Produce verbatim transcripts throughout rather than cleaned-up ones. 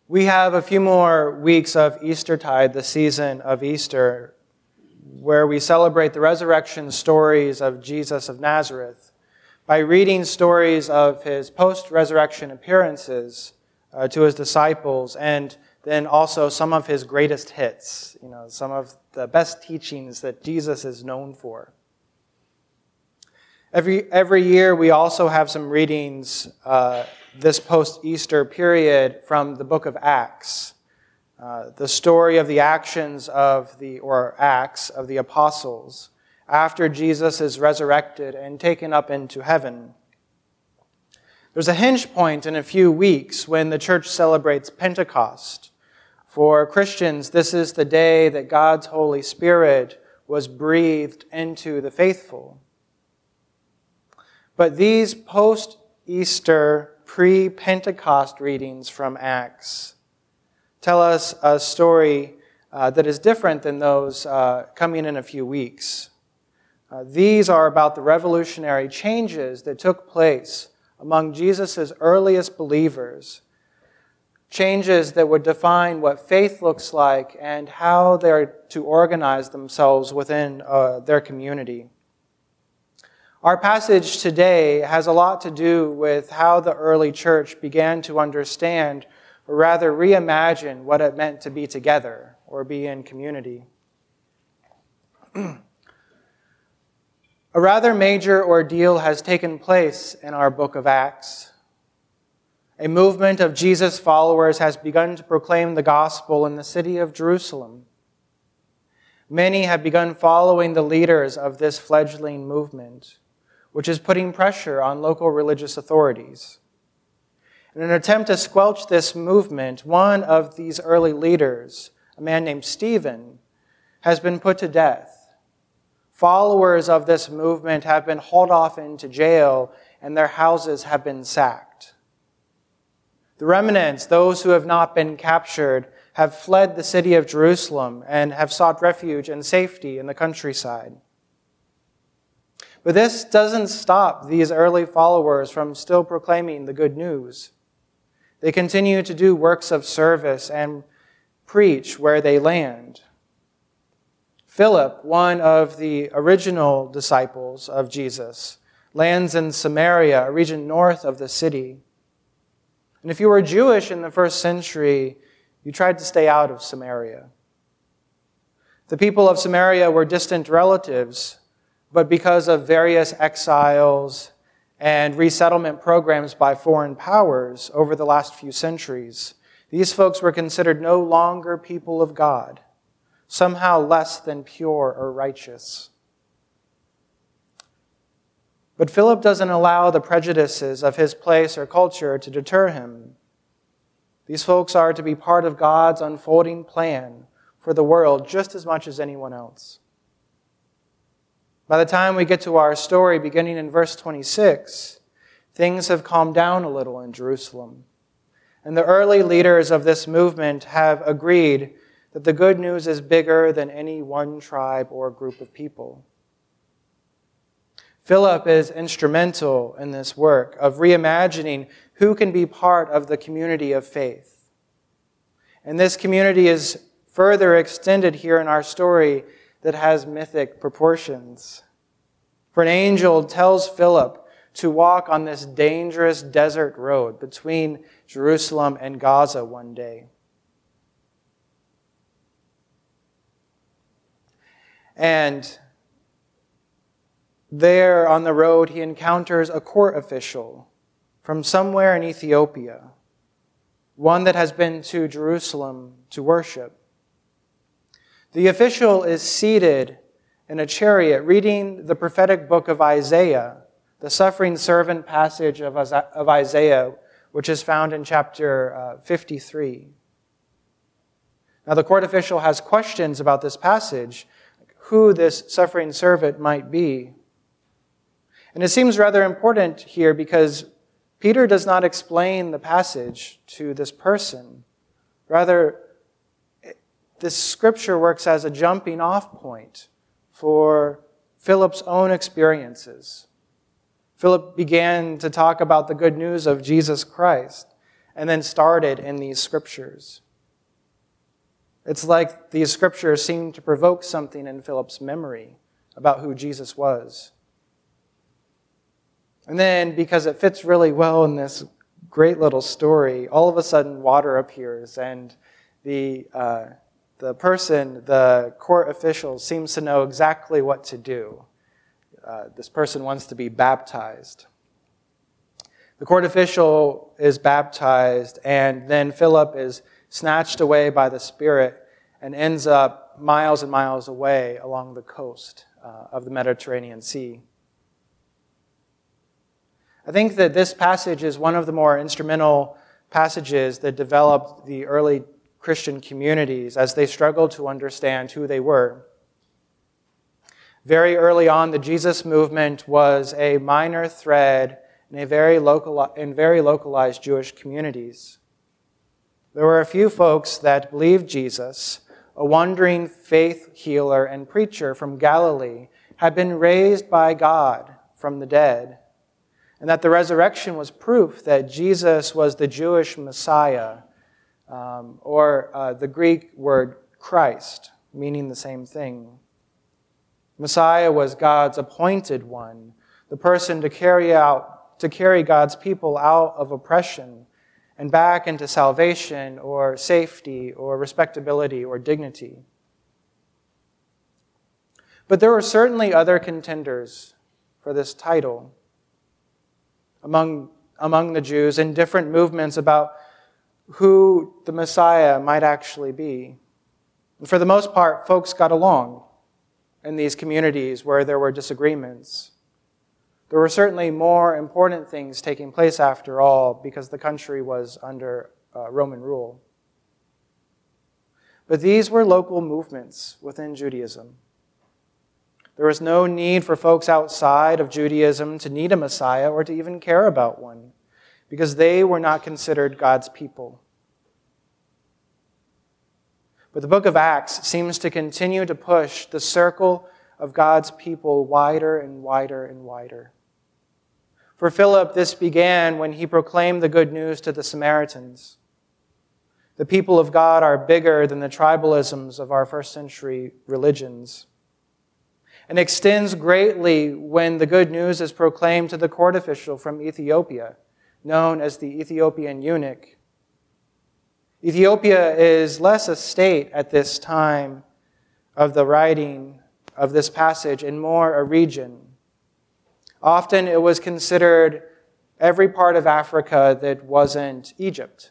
We have a few more weeks of Eastertide, the season of Easter, where we celebrate the resurrection stories of Jesus of Nazareth by reading stories of his post-resurrection appearances uh, to his disciples, and then also some of his greatest hits, you know, some of the best teachings that Jesus is known for. Every every year we also have some readings uh, this post-Easter period from the book of Acts, uh, the story of the actions of the, or Acts of the apostles after Jesus is resurrected and taken up into heaven. There's a hinge point in a few weeks when the church celebrates Pentecost. For Christians, this is the day that God's Holy Spirit was breathed into the faithful. But these post-Easter, pre-Pentecost readings from Acts tell us a story uh, that is different than those uh, coming in a few weeks. Uh, these are about the revolutionary changes that took place among Jesus' earliest believers, changes that would define what faith looks like and how they're to organize themselves within uh, their community. Our passage today has a lot to do with how the early church began to understand, or rather reimagine, what it meant to be together or be in community. A rather major ordeal has taken place in our book of Acts. A movement of Jesus' followers has begun to proclaim the gospel in the city of Jerusalem. Many have begun following the leaders of this fledgling movement, which is putting pressure on local religious authorities. In an attempt to squelch this movement, one of these early leaders, a man named Stephen, has been put to death. Followers of this movement have been hauled off into jail, and their houses have been sacked. The remnants, those who have not been captured, have fled the city of Jerusalem and have sought refuge and safety in the countryside. But this doesn't stop these early followers from still proclaiming the good news. They continue to do works of service and preach where they land. Philip, one of the original disciples of Jesus, lands in Samaria, a region north of the city. And if you were Jewish in the first century, you tried to stay out of Samaria. The people of Samaria were distant relatives, but because of various exiles and resettlement programs by foreign powers over the last few centuries, these folks were considered no longer people of God, somehow less than pure or righteous. But Philip doesn't allow the prejudices of his place or culture to deter him. These folks are to be part of God's unfolding plan for the world just as much as anyone else. By the time we get to our story, beginning in verse twenty-six, things have calmed down a little in Jerusalem. And the early leaders of this movement have agreed that the good news is bigger than any one tribe or group of people. Philip is instrumental in this work of reimagining who can be part of the community of faith. And this community is further extended here in our story that has mythic proportions. For an angel tells Philip to walk on this dangerous desert road between Jerusalem and Gaza one day. And there on the road, he encounters a court official from somewhere in Ethiopia, one that has been to Jerusalem to worship. The official is seated in a chariot reading the prophetic book of Isaiah, the suffering servant passage of Isaiah, which is found in chapter fifty-three. Now, the court official has questions about this passage, who this suffering servant might be. And it seems rather important here because Peter does not explain the passage to this person. Rather, this scripture works as a jumping off point for Philip's own experiences. Philip began to talk about the good news of Jesus Christ and then started in these scriptures. It's like these scriptures seem to provoke something in Philip's memory about who Jesus was. And then, because it fits really well in this great little story, all of a sudden water appears, and the uh, the person, the court official, seems to know exactly what to do. Uh, this person wants to be baptized. The court official is baptized, and then Philip is snatched away by the Spirit and ends up miles and miles away along the coast uh, of the Mediterranean Sea. I think that this passage is one of the more instrumental passages that developed the early Christian communities as they struggled to understand who they were. Very early on, the Jesus movement was a minor thread in a very local in very localized Jewish communities. There were a few folks that believed Jesus, a wandering faith healer and preacher from Galilee, had been raised by God from the dead, and that the resurrection was proof that Jesus was the Jewish Messiah, um, or uh, the Greek word Christ, meaning the same thing. Messiah was God's appointed one, the person to carry out, to carry God's people out of oppression and back into salvation or safety or respectability or dignity. But there were certainly other contenders for this title among, among the Jews in different movements about who the Messiah might actually be. And for the most part, folks got along in these communities where there were disagreements. There were certainly more important things taking place after all because the country was under uh, Roman rule. But these were local movements within Judaism. There was no need for folks outside of Judaism to need a Messiah or to even care about one, because they were not considered God's people. But the book of Acts seems to continue to push the circle of God's people wider and wider and wider. For Philip, this began when he proclaimed the good news to the Samaritans. The people of God are bigger than the tribalisms of our first century religions, and extends greatly when the good news is proclaimed to the court official from Ethiopia, known as the Ethiopian eunuch. Ethiopia is less a state at this time of the writing of this passage and more a region. Often it was considered every part of Africa that wasn't Egypt.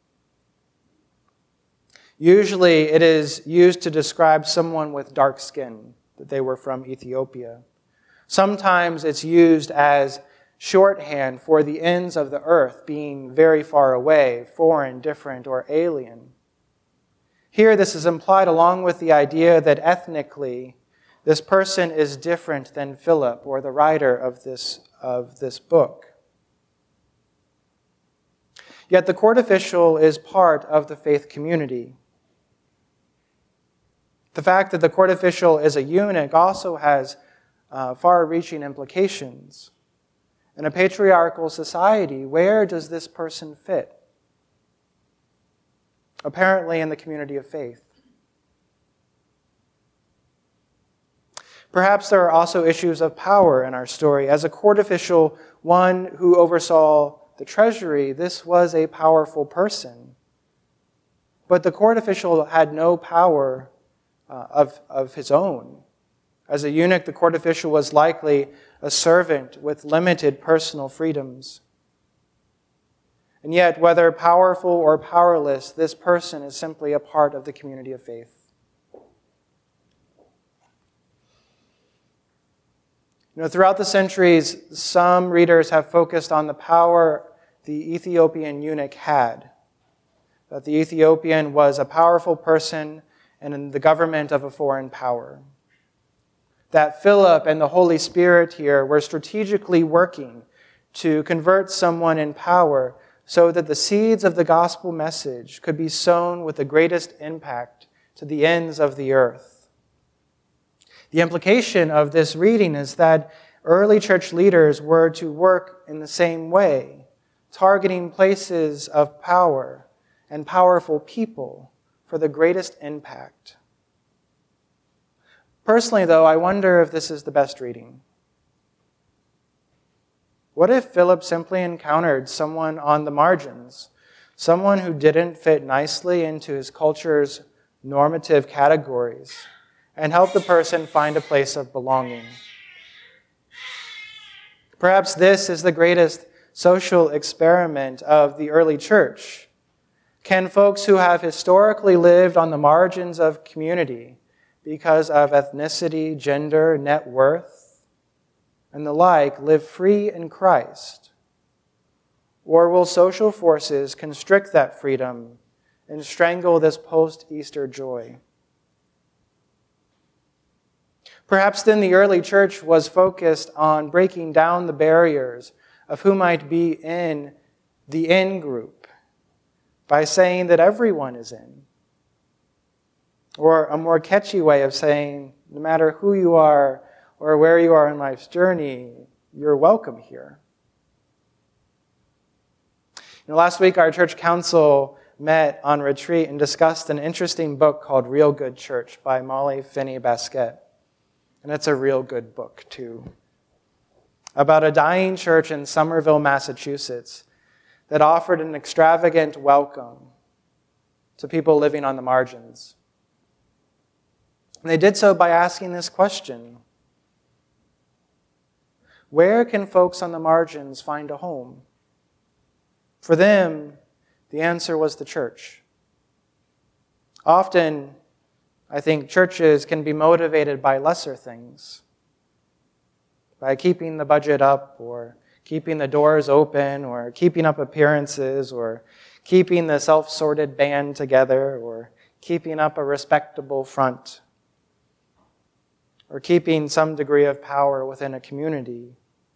Usually it is used to describe someone with dark skin, that they were from Ethiopia. Sometimes it's used as shorthand for the ends of the earth being very far away, foreign, different, or alien. Here this is implied along with the idea that ethnically this person is different than Philip or the writer of this, of this book. Yet the court official is part of the faith community. The fact that the court official is a eunuch also has uh, far-reaching implications. In a patriarchal society, where does this person fit? Apparently in the community of faith. Perhaps there are also issues of power in our story. As a court official, one who oversaw the treasury, this was a powerful person. But the court official had no power uh, of, of his own. As a eunuch, the court official was likely a servant with limited personal freedoms. And yet, whether powerful or powerless, this person is simply a part of the community of faith. You know, throughout the centuries, some readers have focused on the power the Ethiopian eunuch had. That the Ethiopian was a powerful person and in the government of a foreign power. That Philip and the Holy Spirit here were strategically working to convert someone in power so that the seeds of the gospel message could be sown with the greatest impact to the ends of the earth. The implication of this reading is that early church leaders were to work in the same way, targeting places of power and powerful people for the greatest impact. Personally, though, I wonder if this is the best reading. What if Philip simply encountered someone on the margins, someone who didn't fit nicely into his culture's normative categories, and helped the person find a place of belonging? Perhaps this is the greatest social experiment of the early church. Can folks who have historically lived on the margins of community because of ethnicity, gender, net worth, and the like live free in Christ? Or will social forces constrict that freedom and strangle this post-Easter joy? Perhaps then the early church was focused on breaking down the barriers of who might be in the in group by saying that everyone is in. Or a more catchy way of saying, no matter who you are or where you are in life's journey, you're welcome here. You know, last week our church council met on retreat and discussed an interesting book called Real Good Church by Molly Finney Basket. And it's a real good book, too. About a dying church in Somerville, Massachusetts, that offered an extravagant welcome to people living on the margins. And they did so by asking this question: where can folks on the margins find a home? For them, the answer was the church. Often, I think churches can be motivated by lesser things, by keeping the budget up, or keeping the doors open, or keeping up appearances, or keeping the self-sorted band together, or keeping up a respectable front, or keeping some degree of power within a community.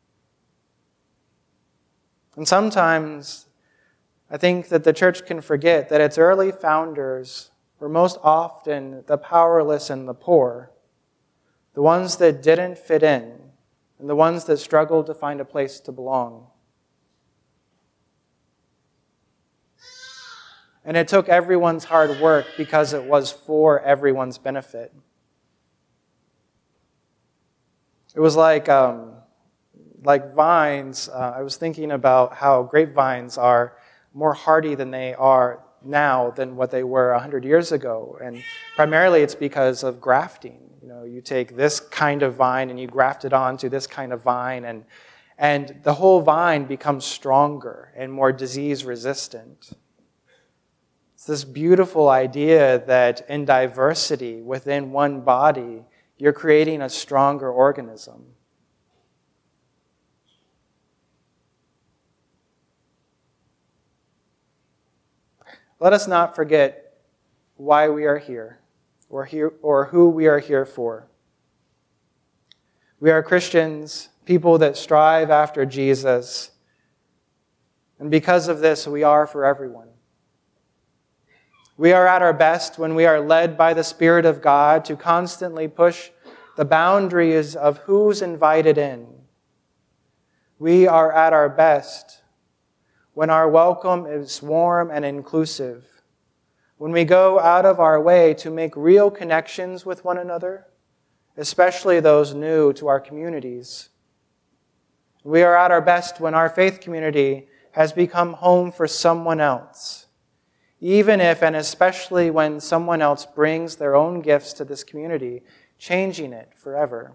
And sometimes I think that the church can forget that its early founders were most often the powerless and the poor, the ones that didn't fit in, and the ones that struggled to find a place to belong. And it took everyone's hard work because it was for everyone's benefit. It was like um, like vines. Uh, I was thinking about how grapevines are more hardy than they are now than what they were one hundred years ago. And primarily it's because of grafting. You know, you take this kind of vine and you graft it onto this kind of vine, and, and the whole vine becomes stronger and more disease resistant. It's this beautiful idea that in diversity within one body, you're creating a stronger organism. Let us not forget why we are here, or here, or who we are here for. We are Christians, people that strive after Jesus, and because of this, we are for everyone. We are at our best when we are led by the Spirit of God to constantly push the boundaries of who's invited in. We are at our best when our welcome is warm and inclusive, when we go out of our way to make real connections with one another, especially those new to our communities. We are at our best when our faith community has become home for someone else, even if and especially when someone else brings their own gifts to this community, changing it forever.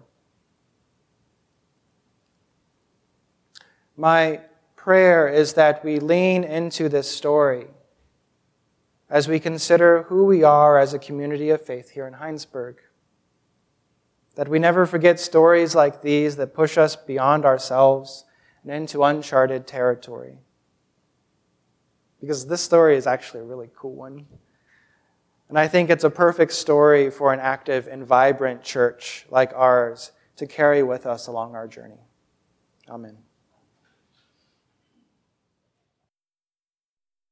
My prayer is that we lean into this story as we consider who we are as a community of faith here in Heinsberg. That we never forget stories like these that push us beyond ourselves and into uncharted territory. Because this story is actually a really cool one. And I think it's a perfect story for an active and vibrant church like ours to carry with us along our journey. Amen.